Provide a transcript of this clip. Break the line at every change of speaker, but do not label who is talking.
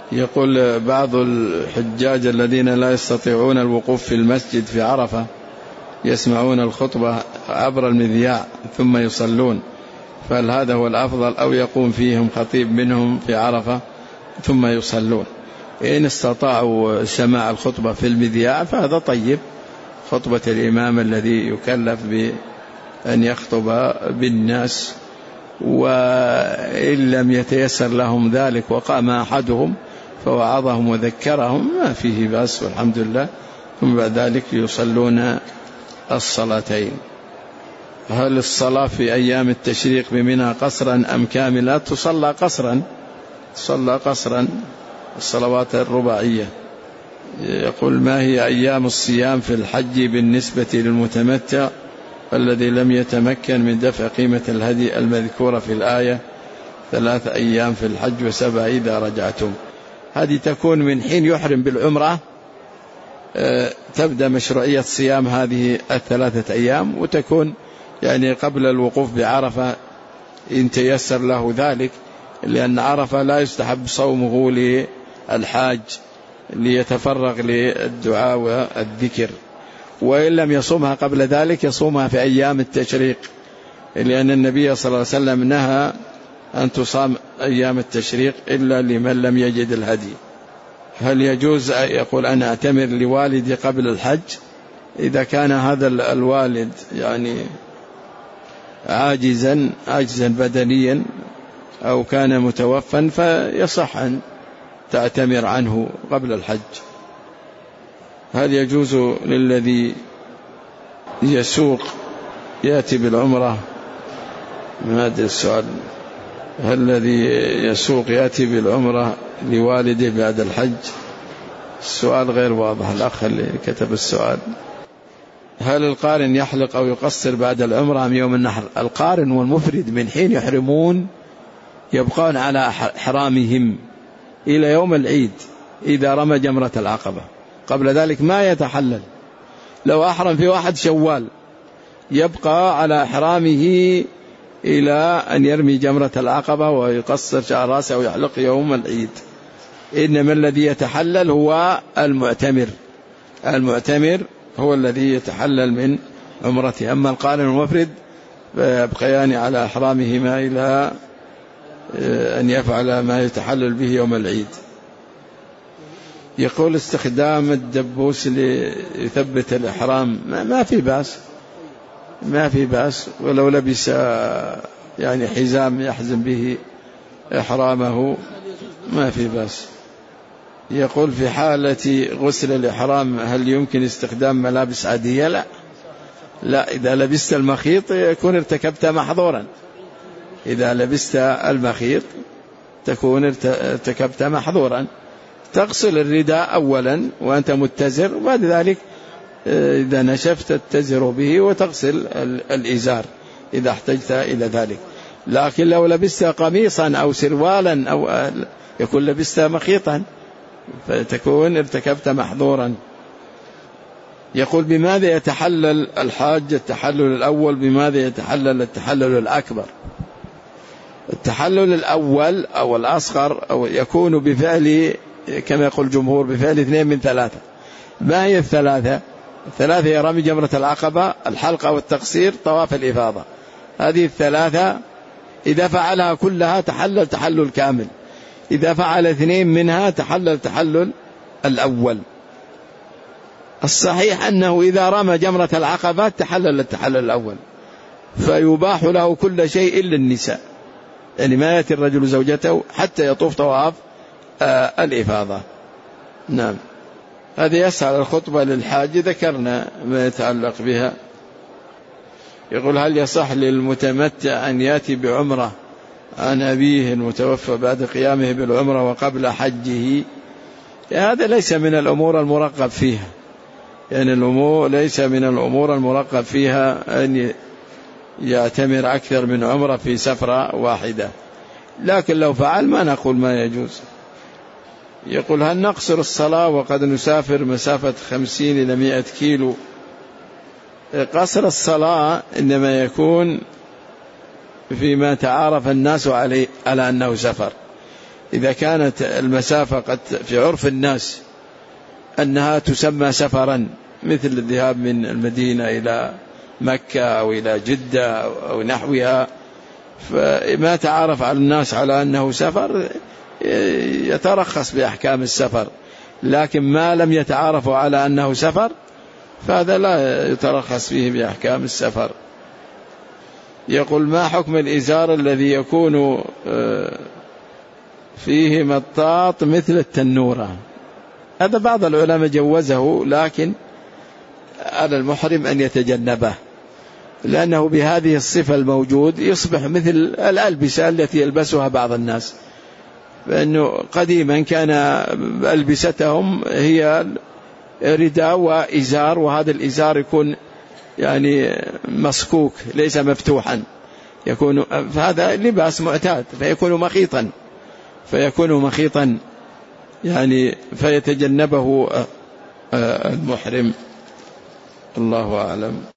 يقول بعض الحجاج الذين لا يستطيعون الوقوف في المسجد في عرفة يسمعون الخطبة عبر المذياع ثم يصلون، فهل هذا هو الأفضل أو يقوم فيهم خطيب منهم في عرفة ثم يصلون؟ إن استطاعوا سماع الخطبة في المذياع فهذا طيب، خطبة الإمام الذي يكلف بأن يخطب بالناس، وإن لم يتيسر لهم ذلك وقام أحدهم فوعظهم وذكرهم ما فيه بأس والحمد لله، ثم بعد ذلك يصلون الصلاتين. هل الصلاة في أيام التشريق بمنى قصرا أم كاملة؟ تصلى قصرا الصلوات الرباعية. يقول ما هي أيام الصيام في الحج بالنسبة للمتمتع الذي لم يتمكن من دفع قيمة الهدي المذكورة في الآية 3 أيام في الحج و7 إذا رجعتم؟ هذه تكون من حين يحرم بالعمرة، تبدأ مشروعية صيام هذه 3 أيام، وتكون يعني قبل الوقوف بعرفة إن تيسر له ذلك، لأن عرفة لا يستحب صومه للحاج ليتفرغ للدعاء والذكر، وإن لم يصومها قبل ذلك يصومها في أيام التشريق، لأن النبي صلى الله عليه وسلم نهى أن تصام أيام التشريق إلا لمن لم يجد الهدي. هل يجوز يقول أنا أعتمر لوالدي قبل الحج؟ إذا كان هذا الوالد يعني عاجزا بدنيا أو كان متوفا فيصح أن تعتمر عنه قبل الحج. هل يجوز للذي يسوق يأتي بالعمرة؟ ما أدري السؤال. هل الذي يسوق يأتي بالعمرة لوالده بعد الحج؟ السؤال غير واضح، الأخ اللي كتب السؤال. هل القارن يحلق أو يقصر بعد العمرة أم يوم النحر؟ القارن والمفرد من حين يحرمون يبقون على إحرامهم إلى يوم العيد إذا رمى جمرة العقبة، قبل ذلك ما يتحلل. لو أحرم في 1 شوال يبقى على إحرامه إلى أن يرمي جمرة العقبة ويقصر شعر رأسه ويحلق يوم العيد. إنما الذي يتحلل هو المعتمر هو الذي يتحلل من عمرته، أما القارن والمفرد فيبقيان على إحرامهما إلى أن يفعل ما يتحلل به يوم العيد. يقول استخدام الدبوس ليثبت الإحرام ما في بأس ولو لبس يعني حزام يحزم به إحرامه ما في بأس. يقول في حالة غسل الإحرام هل يمكن استخدام ملابس عادية؟ لا، إذا لبست المخيط يكون ارتكبت محظورا، إذا لبست المخيط تكون ارتكبت محظورا. تغسل الرداء أولا وأنت متزر، وبعد ذلك إذا نشفت تتزر به وتغسل الإزار إذا احتجت إلى ذلك. لكن لو لبست قميصا أو سروالا أو يكون لبست مخيطا فتكون ارتكبت محظورا. يقول بماذا يتحلل الحاج التحلل الأول؟ بماذا يتحلل التحلل الأكبر؟ التحلل الأول أو الأصغر أو يكون بفعل كما يقول الجمهور بفعل 2 من 3. ما هي الثلاثة؟ هي رمي جمرة العقبة، الحلقة والتقصير، طواف الإفاضة. هذه 3 إذا فعلها كلها تحلل تحلل كامل، إذا فعل 2 منها تحلل الأول. الصحيح أنه إذا رمى جمرة العقبة تحلل التحلل الأول، فيباح له كل شيء إلا النساء، يعني ما يأتي الرجل زوجته حتى يطوف طواف الإفاضة. نعم. هذه يسأل الخطبة للحاج ذكرنا ما يتعلق بها. يقول هل يصح للمتمتع أن يأتي بعمرة عن أبيه المتوفى بعد قيامه بالعمرة وقبل حجه؟ هذا ليس من الأمور المرغب فيها، يعني ليس من الأمور المرغب فيها أن يعتمر أكثر من عمرة في سفرة واحدة، لكن لو فعل ما نقول ما يجوز. يقول هل نقصر الصلاة وقد نسافر مسافة 50 إلى 100 كيلو؟ قصر الصلاة إنما يكون فيما تعارف الناس على أنه سفر، إذا كانت المسافة قد في عرف الناس أنها تسمى سفرا، مثل الذهاب من المدينة إلى مكة أو إلى جدة أو نحوها، فما تعرف على الناس على أنه سفر يترخص بأحكام السفر، لكن ما لم يتعارفوا على أنه سفر فهذا لا يترخص فيه بأحكام السفر. يقول: ما حكم الإزار الذي يكون فيه مطاط مثل التنورة؟ هذا بعض العلماء جوزه، لكن على المحرم أن يتجنبه، لأنه بهذه الصفة الموجود يصبح مثل الألبسة التي يلبسها بعض الناس، فإنه قديما كان ألبستهم هي رداء وإزار، وهذا الإزار يكون يعني مسكوك ليس مفتوحا، يكون فهذا لباس معتاد فيكون مخيطا يعني فيتجنبه المحرم. الله أعلم.